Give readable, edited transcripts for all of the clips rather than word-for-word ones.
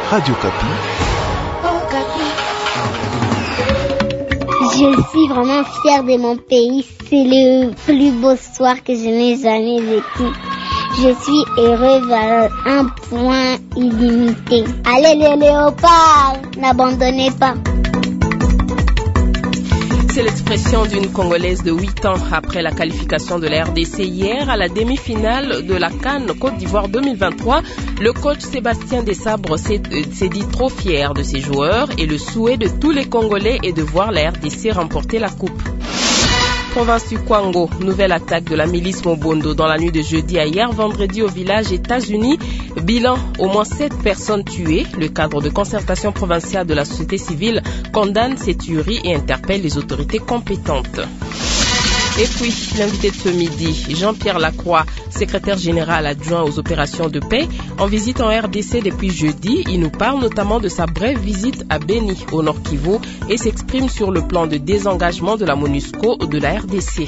Radio Kapi. Je suis vraiment fière de mon pays. C'est le plus beau soir que je n'ai jamais vécu. Je suis heureuse à un point illimité. Allez les léopards, n'abandonnez pas. C'est l'expression d'une Congolaise de 8 ans après la qualification de la RDC hier à la demi-finale de la CAN Côte d'Ivoire 2023. Le coach Sébastien Desabre s'est dit trop fier de ses joueurs et le souhait de tous les Congolais est de voir la RDC remporter la coupe. Province du Kwango, nouvelle attaque de la milice Mobondo dans la nuit de jeudi à hier vendredi au village États-Unis. Bilan, au moins 7 personnes tuées. Le cadre de concertation provinciale de la société civile condamne ces tueries et interpelle les autorités compétentes. Et puis, l'invité de ce midi, Jean-Pierre Lacroix, secrétaire général adjoint aux opérations de paix, en visite en RDC depuis jeudi. Il nous parle notamment de sa brève visite à Beni, au Nord Kivu, et s'exprime sur le plan de désengagement de la MONUSCO de la RDC.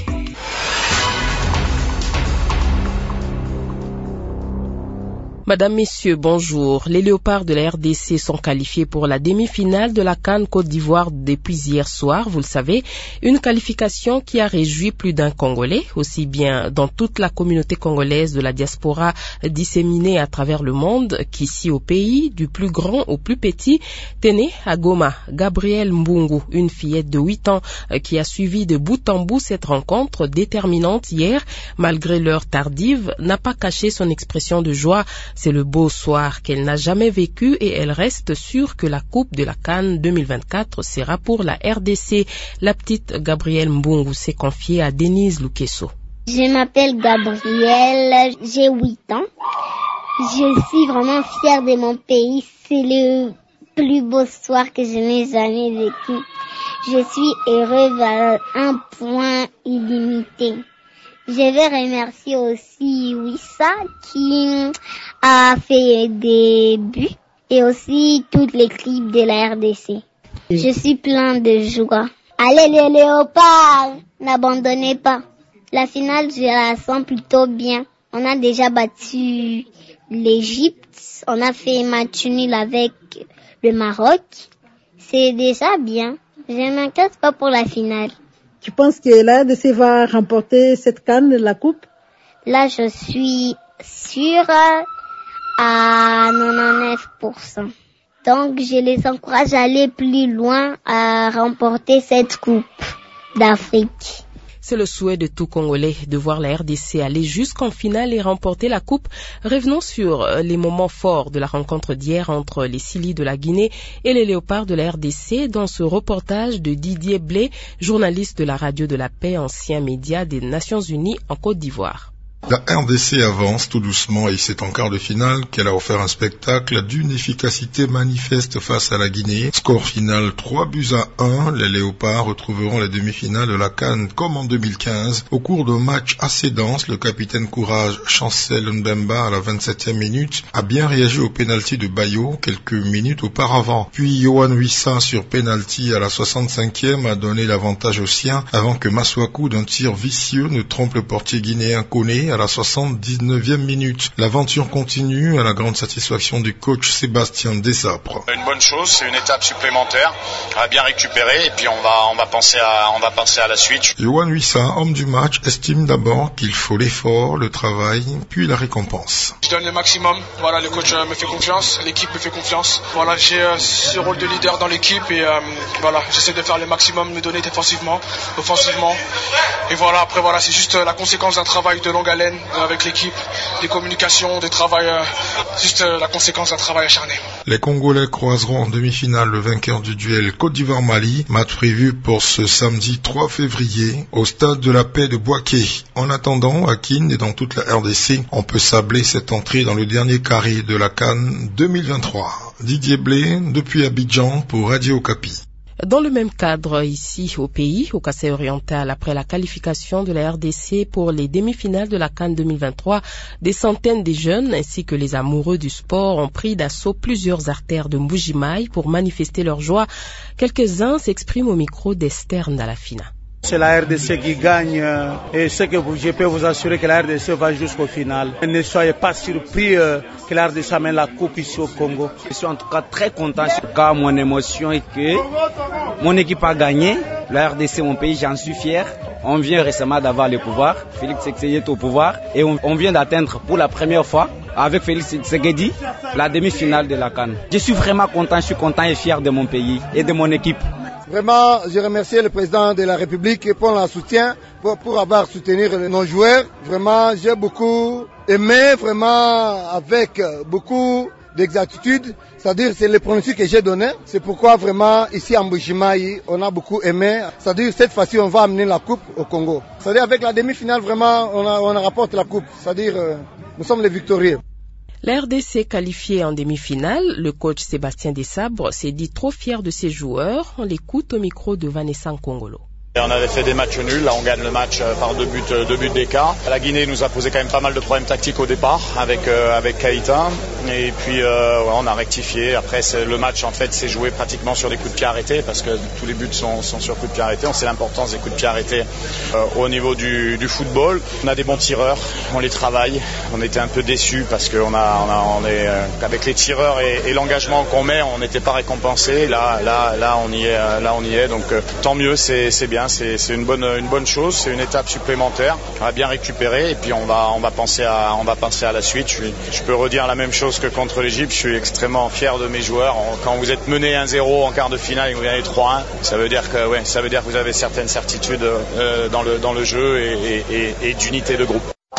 Madame, Messieurs, bonjour. Les léopards de la RDC sont qualifiés pour la demi-finale de la CAN Côte d'Ivoire depuis hier soir, vous le savez. Une qualification qui a réjoui plus d'un Congolais, aussi bien dans toute la communauté congolaise de la diaspora disséminée à travers le monde qu'ici au pays, du plus grand au plus petit. Tenez, à Goma, Gabrielle Mbungu, une fillette de 8 ans qui a suivi de bout en bout cette rencontre déterminante hier, malgré l'heure tardive, n'a pas caché son expression de joie. C'est le beau soir qu'elle n'a jamais vécu et elle reste sûre que la coupe de la CAN 2024 sera pour la RDC. La petite Gabrielle Mbungu s'est confiée à Denise Lukeso. Je m'appelle Gabrielle, j'ai 8 ans. Je suis vraiment fière de mon pays. C'est le plus beau soir que je n'ai jamais vécu. Je suis heureuse à un point illimité. Je vais remercier aussi Wissa qui a fait des buts et aussi toute l'équipe de la RDC. Je suis plein de joie. Allez les léopards, n'abandonnez pas. La finale, je la sens plutôt bien. On a déjà battu l'Égypte, on a fait match nul avec le Maroc. C'est déjà bien. Je ne m'inquiète pas pour la finale. Tu penses que la RDC va remporter cette CAN, la coupe? Là, je suis sûre à 99%. Donc, je les encourage à aller plus loin, à remporter cette coupe d'Afrique. C'est le souhait de tout Congolais de voir la RDC aller jusqu'en finale et remporter la coupe. Revenons sur les moments forts de la rencontre d'hier entre les Sili de la Guinée et les Léopards de la RDC dans ce reportage de Didier Blé, journaliste de la Radio de la Paix, ancien média des Nations Unies en Côte d'Ivoire. La RDC avance tout doucement et c'est en quart de finale qu'elle a offert un spectacle d'une efficacité manifeste face à la Guinée. Score final 3-1. Les Léopards retrouveront les demi-finales de la CAN comme en 2015. Au cours d'un match assez dense, le capitaine Courage Chancel Mbemba à la 27e minute a bien réagi au pénalty de Bayo quelques minutes auparavant. Puis Yohan Wissa sur pénalty à la 65e a donné l'avantage aux siens avant que Maswaku d'un tir vicieux ne trompe le portier guinéen Koné à la 79e minute. L'aventure continue à la grande satisfaction du coach Sébastien Desabre. Une bonne chose, c'est une étape supplémentaire à bien récupérer et puis on va penser à la suite. Yohan Wissa, homme du match, estime d'abord qu'il faut l'effort, le travail, puis la récompense. Je donne le maximum. Voilà, le coach me fait confiance, l'équipe me fait confiance. Voilà, j'ai ce rôle de leader dans l'équipe et voilà, j'essaie de faire le maximum, me donner défensivement, offensivement. Et voilà, après voilà, c'est juste la conséquence d'un travail de longue haleine avec l'équipe, des communications, des travail, juste la conséquence d'un travail acharné. Les Congolais croiseront en demi-finale le vainqueur du duel Côte d'Ivoire-Mali, match prévu pour ce samedi 3 février au stade de la Paix de Bouaké. En attendant, à Kin et dans toute la RDC, on peut sabler cette entrée dans le dernier carré de la CAN 2023. Didier Blé, depuis Abidjan pour Radio Kapi. Dans le même cadre, ici au pays, au Kasaï oriental, après la qualification de la RDC pour les demi-finales de la CAN 2023, des centaines de jeunes ainsi que les amoureux du sport ont pris d'assaut plusieurs artères de Mbujimaï pour manifester leur joie. Quelques-uns s'expriment au micro d'Esther Ndalafina. C'est la RDC qui gagne et je peux vous assurer que la RDC va jusqu'au final. Ne soyez pas surpris que la RDC amène la coupe ici au Congo. Je suis en tout cas très content. En tout cas, mon émotion est que mon équipe a gagné. La RDC, mon pays, j'en suis fier. On vient récemment d'avoir le pouvoir. Félix Tshisekedi est au pouvoir et on vient d'atteindre pour la première fois avec Félix Tshisekedi la demi-finale de la CAN. Je suis vraiment content, je suis content et fier de mon pays et de mon équipe. Vraiment, je remercie le président de la République pour le soutien, pour avoir soutenu nos joueurs. Vraiment, j'ai beaucoup aimé, vraiment avec beaucoup d'exactitude. C'est-à-dire, c'est le pronostic que j'ai donné. C'est pourquoi vraiment, ici à Mbujimayi, on a beaucoup aimé. C'est-à-dire, cette fois-ci, on va amener la coupe au Congo. C'est-à-dire, avec la demi-finale, vraiment, on rapporte la coupe. C'est-à-dire, nous sommes les victorieux. La RDC qualifiée en demi-finale, le coach Sébastien Desabre s'est dit trop fier de ses joueurs. On l'écoute au micro de Vanessa Nkongolo. On avait fait des matchs nuls, là on gagne le match par deux buts d'écart. La Guinée nous a posé quand même pas mal de problèmes tactiques au départ avec Keïta et puis on a rectifié. Après le match en fait s'est joué pratiquement sur des coups de pied arrêtés parce que tous les buts sont sur coups de pied arrêtés. On sait l'importance des coups de pied arrêtés au niveau du football. On a des bons tireurs, on les travaille. On était un peu déçus parce que on est avec les tireurs et l'engagement qu'on met, on n'était pas récompensé. Là on y est. Donc tant mieux, c'est bien. C'est une bonne chose, c'est une étape supplémentaire. On va bien récupérer et puis on va penser à la suite. Je peux redire la même chose que contre l'Égypte. Je suis extrêmement fier de mes joueurs. Quand vous êtes mené 1-0 en quart de finale et que vous gagnez 3-1, ça veut dire que vous avez certaines certitudes dans le jeu et d'unité de groupe.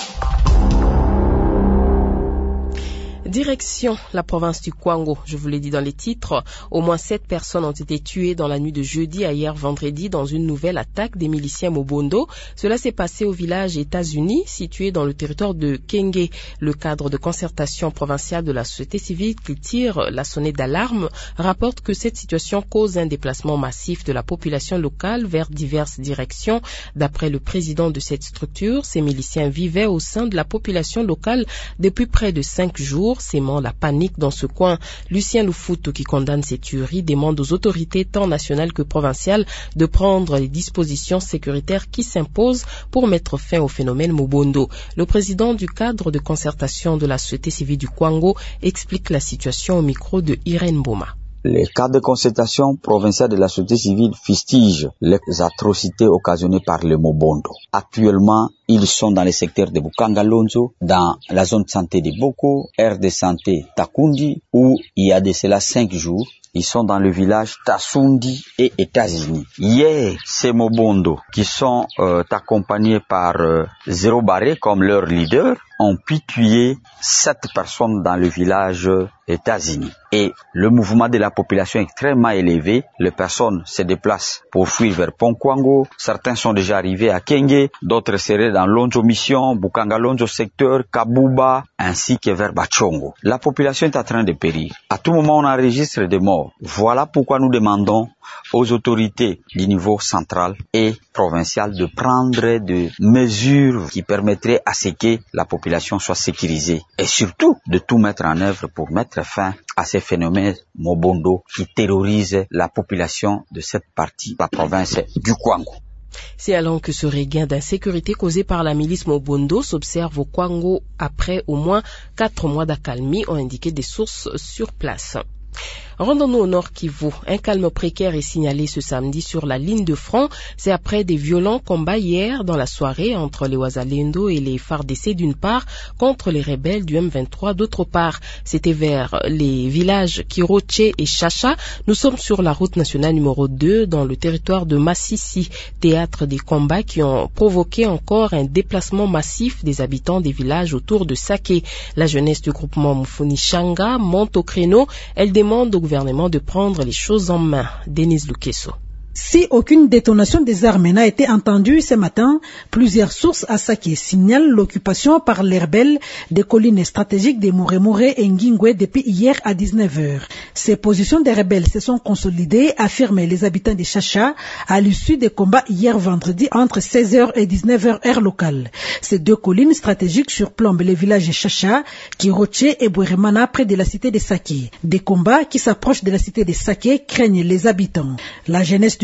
Direction la province du Kwango, je vous l'ai dit dans les titres, au moins 7 personnes ont été tuées dans la nuit de jeudi à hier vendredi dans une nouvelle attaque des miliciens Mobondo. Cela s'est passé au village États-Unis, situé dans le territoire de Kenge. Le cadre de concertation provinciale de la société civile qui tire la sonnette d'alarme rapporte que cette situation cause un déplacement massif de la population locale vers diverses directions. D'après le président de cette structure, ces miliciens vivaient au sein de la population locale depuis près de 5 jours, sémant la panique dans ce coin. Lucien Lufuto, qui condamne ces tueries, demande aux autorités tant nationales que provinciales de prendre les dispositions sécuritaires qui s'imposent pour mettre fin au phénomène Mobondo. Le président du cadre de concertation de la société civile du Kwango explique la situation au micro de Irène Boma. Les cadres de concertation provinciale de la société civile fustigent les atrocités occasionnées par le Mobondo. Actuellement, ils sont dans les secteurs de Bukangalonzo, dans la zone de santé de Boko, aire de santé Takundi, où il y a de cela 5 jours, ils sont dans le village Tasundi et États-Unis. Hier, ces Mobondo, qui sont accompagnés par Zéro Barré comme leur leader, ont pu tuer 7 personnes dans le village États-Unis. Et le mouvement de la population est extrêmement élevé. Les personnes se déplacent pour fuir vers Ponkwango. Certains sont déjà arrivés à Kenge, d'autres seraient dans Lonzo Mission, Bukangalonzo secteur, Kabuba, ainsi que vers Bachongo. La population est en train de périr. À tout moment, on enregistre des morts. Voilà pourquoi nous demandons aux autorités du niveau central et provincial de prendre des mesures qui permettraient à ce que la population soit sécurisée et surtout de tout mettre en œuvre pour mettre fin à ces phénomènes Mobondo qui terrorisent la population de cette partie de la province du Kwango. C'est alors que ce regain d'insécurité causé par la milice Mobondo s'observe au Kwango après au moins 4 mois d'accalmie, ont indiqué des sources sur place. Rendons-nous au Nord Kivu. Un calme précaire est signalé ce samedi sur la ligne de front. C'est après des violents combats hier dans la soirée entre les Wazalendo et les FARDC d'une part, contre les rebelles du M23 d'autre part. C'était vers les villages Kiroche et Chacha. Nous sommes sur la route nationale numéro 2 dans le territoire de Massissi, théâtre des combats qui ont provoqué encore un déplacement massif des habitants des villages autour de Saké. La jeunesse du groupement Mufuni Shanga monte au créneau. Elle demande au gouvernement de prendre les choses en main. Denise Lukeso. Si aucune détonation des armes n'a été entendue ce matin, plusieurs sources à Saké signalent l'occupation par les rebelles des collines stratégiques de Mouré et Ngingwe depuis hier à 19h. Ces positions des rebelles se sont consolidées, affirment les habitants de Chacha, à l'issue des combats hier vendredi entre 16h et 19h heure locale. Ces 2 collines stratégiques surplombent les villages de Chacha, Kiroche et Boueremana près de la cité de Saké. Des combats qui s'approchent de la cité de Saké craignent les habitants. La jeunesse du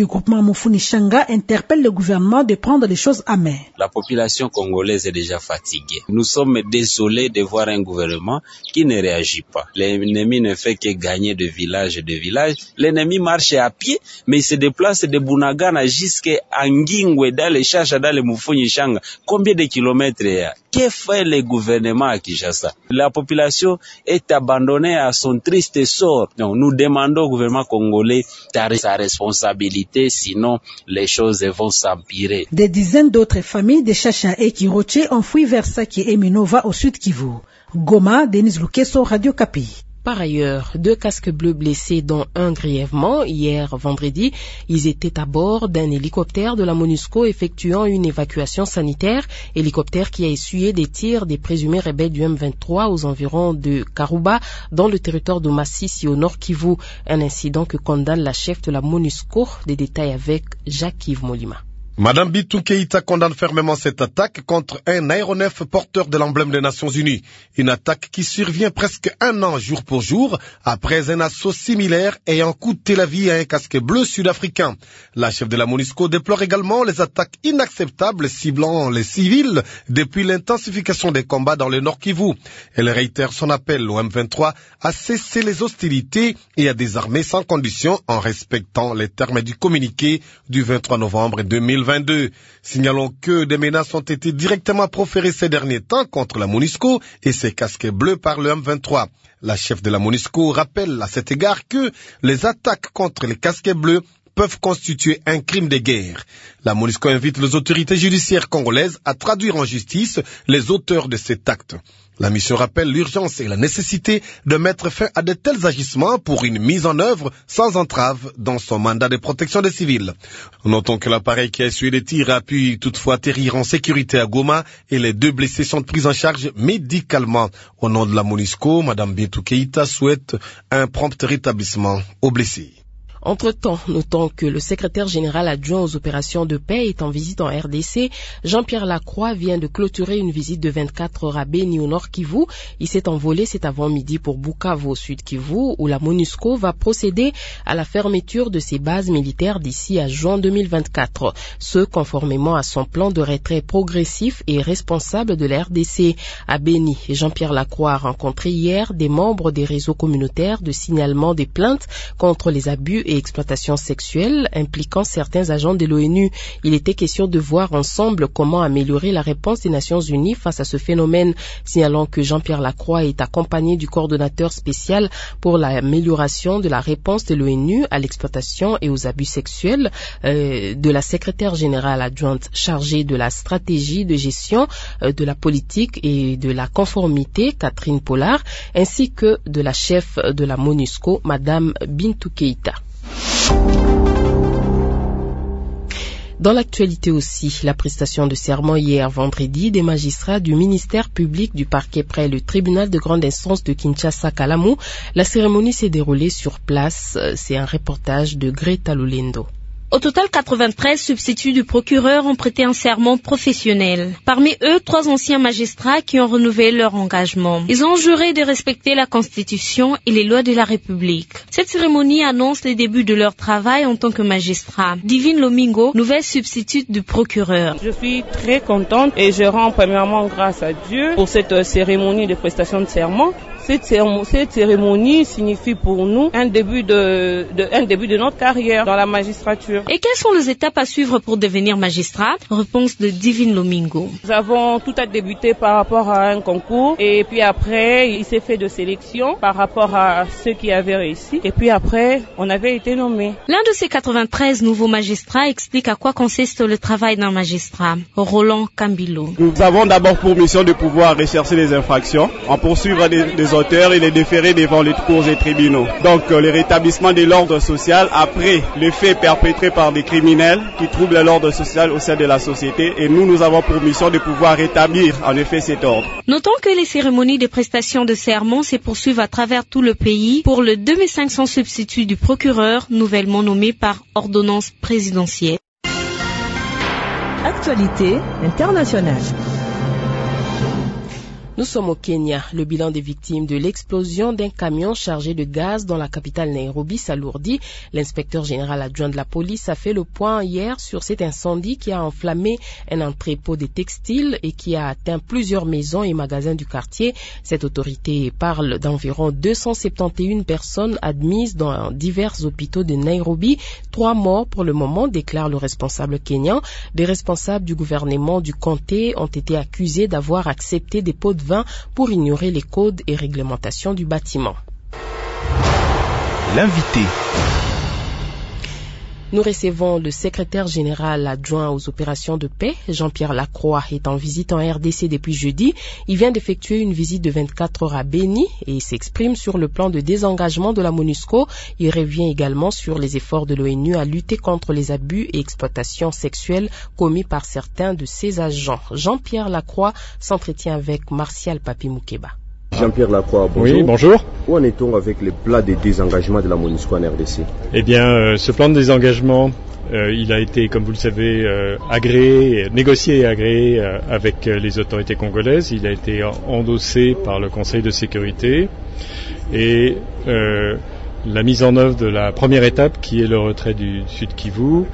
du groupement Mufuni Shanga interpelle le gouvernement de prendre les choses à main. La population congolaise est déjà fatiguée. Nous sommes désolés de voir un gouvernement qui ne réagit pas. L'ennemi ne fait que gagner de village en village. L'ennemi marche à pied, mais il se déplace de Bunagana jusqu'à Ngingwe, dans les Chacha, dans les Mufuni Shanga. Combien de kilomètres il y a? Que fait le gouvernement à Kinshasa? La population est abandonnée à son triste sort. Donc, nous demandons au gouvernement congolais d'arrêter sa responsabilité, sinon les choses vont s'empirer. Des dizaines d'autres familles de Chacha et Kiroche ont fui vers Sake et Minova au sud Kivu. Goma, Denis Lukeso, Radio Kapi. Par ailleurs, 2 casques bleus blessés, dont un grièvement, hier vendredi. Ils étaient à bord d'un hélicoptère de la MONUSCO effectuant une évacuation sanitaire, hélicoptère qui a essuyé des tirs des présumés rebelles du M23 aux environs de Karouba, dans le territoire de Massissi au nord Kivu. Un incident que condamne la chef de la MONUSCO. Des détails avec Jacques-Yves Molima. Madame Bintou Keïta condamne fermement cette attaque contre un aéronef porteur de l'emblème des Nations Unies. Une attaque qui survient presque un an jour pour jour après un assaut similaire ayant coûté la vie à un casque bleu sud-africain. La chef de la MONUSCO déplore également les attaques inacceptables ciblant les civils depuis l'intensification des combats dans le Nord Kivu. Elle réitère son appel au M23 à cesser les hostilités et à désarmer sans condition en respectant les termes du communiqué du 23 novembre 2022. Signalons que des menaces ont été directement proférées ces derniers temps contre la MONUSCO et ses casques bleus par le M23. La chef de la MONUSCO rappelle à cet égard que les attaques contre les casques bleus peuvent constituer un crime de guerre. La MONUSCO invite les autorités judiciaires congolaises à traduire en justice les auteurs de cet acte. La mission rappelle l'urgence et la nécessité de mettre fin à de tels agissements pour une mise en œuvre sans entrave dans son mandat de protection des civils. Notons que l'appareil qui a essuyé des tirs a pu toutefois atterrir en sécurité à Goma et les 2 blessés sont pris en charge médicalement. Au nom de la MONUSCO, Madame Bintou Keïta souhaite un prompt rétablissement aux blessés. Entre-temps, notons que le secrétaire général adjoint aux opérations de paix est en visite en RDC. Jean-Pierre Lacroix vient de clôturer une visite de 24 heures à Beni au nord Kivu. Il s'est envolé cet avant-midi pour Bukavu au sud Kivu, où la MONUSCO va procéder à la fermeture de ses bases militaires d'ici à juin 2024. Ce, conformément à son plan de retrait progressif et responsable de la RDC. À Beni, Jean-Pierre Lacroix a rencontré hier des membres des réseaux communautaires de signalement des plaintes contre les abus et exploitation sexuelle impliquant certains agents de l'ONU. Il était question de voir ensemble comment améliorer la réponse des Nations Unies face à ce phénomène, signalant que Jean-Pierre Lacroix est accompagné du coordonnateur spécial pour l'amélioration de la réponse de l'ONU à l'exploitation et aux abus sexuels, de la secrétaire générale adjointe chargée de la stratégie de gestion de la politique et de la conformité, Catherine Pollard, ainsi que de la chef de la MONUSCO, Madame Bintou Keïta. Dans l'actualité aussi, la prestation de serment hier vendredi des magistrats du ministère public du parquet près le tribunal de grande instance de Kinshasa-Kalamu. La cérémonie s'est déroulée sur place. C'est un reportage de Greta Lulendo. Au total, 93 substituts du procureur ont prêté un serment professionnel. Parmi eux, 3 anciens magistrats qui ont renouvelé leur engagement. Ils ont juré de respecter la Constitution et les lois de la République. Cette cérémonie annonce les débuts de leur travail en tant que magistrat. Divine Lomingo, nouvelle substitute du procureur. Je suis très contente et je rends premièrement grâce à Dieu pour cette cérémonie de prestation de serment. Cette cérémonie signifie pour nous un début de notre carrière dans la magistrature. Et quelles sont les étapes à suivre pour devenir magistrat? Réponse de Divine Lomingo. Nous avons tout à débuter par rapport à un concours et puis après il s'est fait de sélection par rapport à ceux qui avaient réussi et puis après on avait été nommés. L'un de ces 93 nouveaux magistrats explique à quoi consiste le travail d'un magistrat. Roland Cambilo. Nous avons d'abord pour mission de pouvoir rechercher les infractions, en poursuivre des auteurs et les déférer devant les cours et tribunaux. Donc le rétablissement de l'ordre social après les faits perpétrés par des criminels qui troublent l'ordre social au sein de la société et nous avons pour mission de pouvoir rétablir en effet cet ordre. Notons que les cérémonies de prestation de serment se poursuivent à travers tout le pays pour le 2500 substituts du procureur nouvellement nommé par ordonnance présidentielle. Actualité internationale. Nous sommes au Kenya. Le bilan des victimes de l'explosion d'un camion chargé de gaz dans la capitale Nairobi s'alourdit. L'inspecteur général adjoint de la police a fait le point hier sur cet incendie qui a enflammé un entrepôt de textiles et qui a atteint plusieurs maisons et magasins du quartier. Cette autorité parle d'environ 271 personnes admises dans divers hôpitaux de Nairobi. 3 morts pour le moment, déclare le responsable kényan. Des responsables du gouvernement du comté ont été accusés d'avoir accepté des pots de vin pour ignorer les codes et réglementations du bâtiment. L'invité. Nous recevons le secrétaire général adjoint aux opérations de paix, Jean-Pierre Lacroix, est en visite en RDC depuis jeudi. Il vient d'effectuer une visite de 24 heures à Beni et s'exprime sur le plan de désengagement de la MONUSCO. Il revient également sur les efforts de l'ONU à lutter contre les abus et exploitations sexuelles commis par certains de ses agents. Jean-Pierre Lacroix s'entretient avec Martial Papi Moukeba. Jean-Pierre Lacroix, bonjour. Oui, bonjour. Où en est-on avec le plan de désengagement de la MONUSCO en RDC? Eh bien, ce plan de désengagement, il a été, comme vous le savez, agréé, négocié et agréé avec les autorités congolaises. Il a été endossé par le Conseil de sécurité et la mise en œuvre de la première étape, qui est le retrait du Sud Kivu,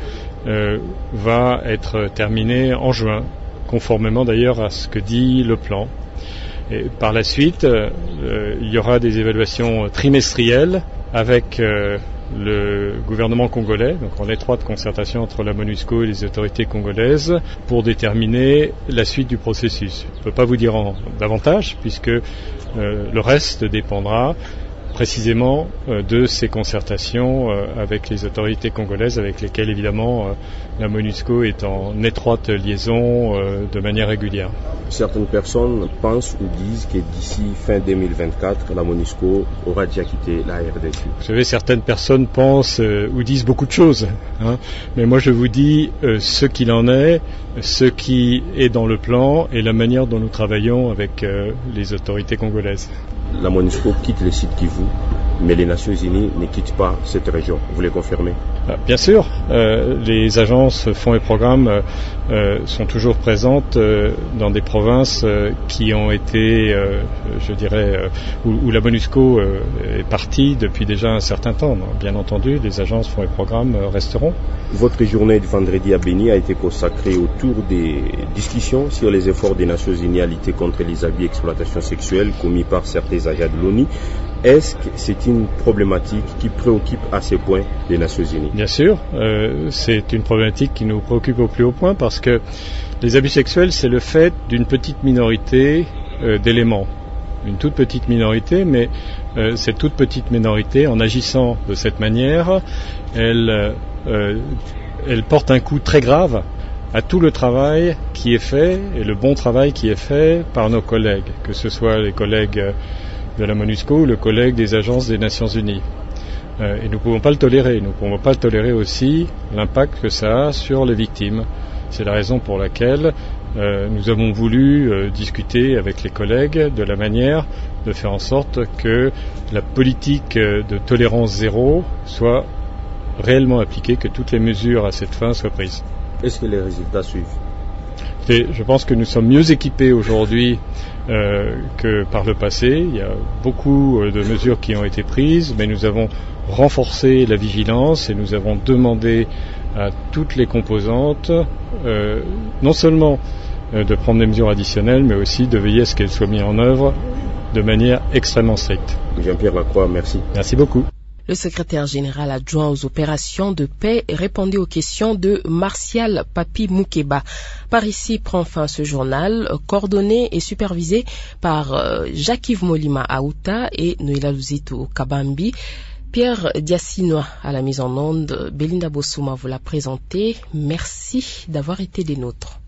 va être terminée en juin, conformément d'ailleurs à ce que dit le plan. Et par la suite, il y aura des évaluations trimestrielles avec le gouvernement congolais, donc en étroite concertation entre la MONUSCO et les autorités congolaises, pour déterminer la suite du processus. Je ne peux pas vous dire davantage, puisque le reste dépendra précisément de ces concertations avec les autorités congolaises, avec lesquelles évidemment la MONUSCO est en étroite liaison de manière régulière. Certaines personnes pensent ou disent que d'ici fin 2024, la MONUSCO aura déjà quitté la RDC. Vous savez, certaines personnes pensent ou disent beaucoup de choses, mais moi je vous dis ce qu'il en est, ce qui est dans le plan et la manière dont nous travaillons avec les autorités congolaises. La MONUSCO quitte le site Kivu, mais les Nations Unies ne quittent pas cette région. Vous les confirmez? Bien sûr, les agences fonds et programmes sont toujours présentes dans des provinces qui ont été, je dirais, où la MONUSCO est partie depuis déjà un certain temps. Bien entendu, les agences fonds et programmes resteront. Votre journée de vendredi à Beni a été consacrée autour des discussions sur les efforts des Nations Unies à lutter contre les abus et exploitations sexuelles commis par certains agents de l'ONU. Est-ce que c'est une problématique qui préoccupe à ce point les Nations Unies? Bien sûr, c'est une problématique qui nous préoccupe au plus haut point parce que les abus sexuels, c'est le fait d'une petite minorité d'éléments. Une toute petite minorité, mais cette toute petite minorité, en agissant de cette manière, elle porte un coup très grave à tout le travail qui est fait et le bon travail qui est fait par nos collègues, que ce soit les collègues de la MONUSCO ou le collègue des agences des Nations Unies. Et nous ne pouvons pas le tolérer. Nous ne pouvons pas tolérer aussi l'impact que ça a sur les victimes. C'est la raison pour laquelle nous avons voulu discuter avec les collègues de la manière de faire en sorte que la politique de tolérance zéro soit réellement appliquée, que toutes les mesures à cette fin soient prises. Est-ce que les résultats suivent? Je pense que nous sommes mieux équipés aujourd'hui que par le passé. Il y a beaucoup de mesures qui ont été prises, mais nous avons renforcé la vigilance et nous avons demandé à toutes les composantes non seulement de prendre des mesures additionnelles, mais aussi de veiller à ce qu'elles soient mises en œuvre de manière extrêmement stricte. Jean-Pierre Lacroix, merci. Merci beaucoup. Le secrétaire général adjoint aux opérations de paix répondait aux questions de Martial Papi Moukeba. Par ici prend fin ce journal, coordonné et supervisé par Jacques-Yves Molima Aouta et Noëlla Luzito Kabambi. Pierre Diassinois à la mise en onde, Belinda Bossouma vous l'a présenté. Merci d'avoir été des nôtres.